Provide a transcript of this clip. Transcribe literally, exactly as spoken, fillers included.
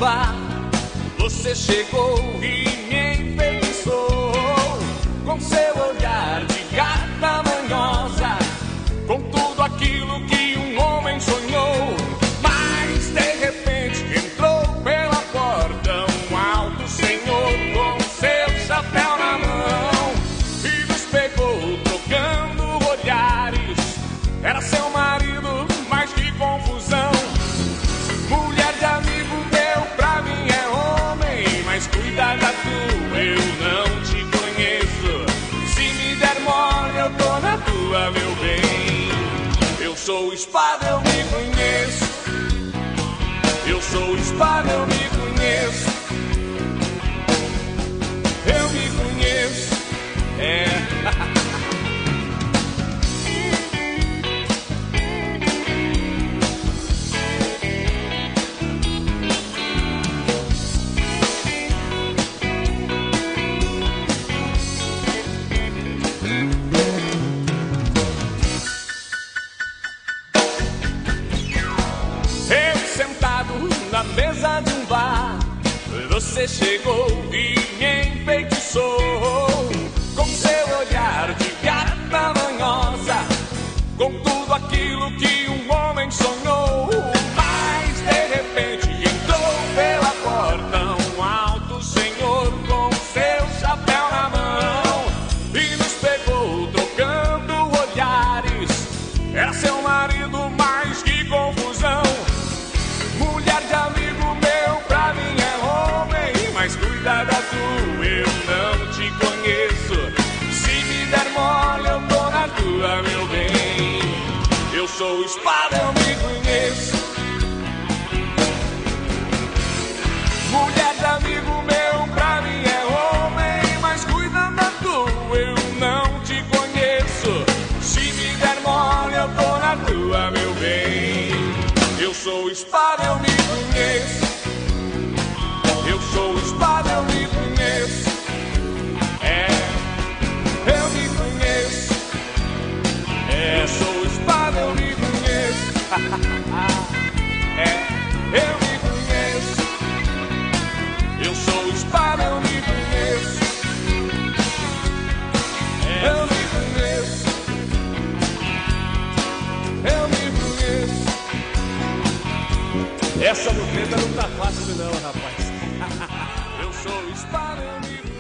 bar, você chegou e me enfeitiçou com seu olhar de gata manhosa, com tudo aquilo que um homem sonhou. Mas de repente entrou pela porta um alto senhor com seu chapéu na mão e nos pegou trocando olhares. Era seu marido, mas que confusão. Mulher de amigo meu, pra mim é homem, mas cuida da tua, eu não te conheço. Se me der mole, eu tô na tua, meu bem. Eu sou espada, eu me conheço. Eu sou espada, eu me conheço. Eu me conheço. É. Na mesa de um bar, você chegou e me enfeitiçou com seu olhar de gata manhosa, com tudo aquilo que um homem sonhou. Mas de repente entrou pela porta um alto senhor com seu chapéu na mão e nos pegou trocando olhares. Era seu marido, mas que confusão. Mulher de amigo meu, pra mim é homem, mas cuida da tua, eu não te conheço. Se me der mole, eu tô na tua, meu bem. Eu sou espada, eu me conheço. Mulher de amigo meu, pra mim é homem, mas cuida da tua, eu não te conheço. Se me der mole, eu tô na tua, meu bem. Eu sou espada, eu me conheço. Eu sou espada, eu me conheço. É, eu me conheço. É, eu sou espada, eu me conheço. É, eu me conheço. Eu sou espada, eu me conheço. É, eu me conheço. Eu me conheço. Essa muleta não tá fácil não, rapaz. Eu sou espada, eu me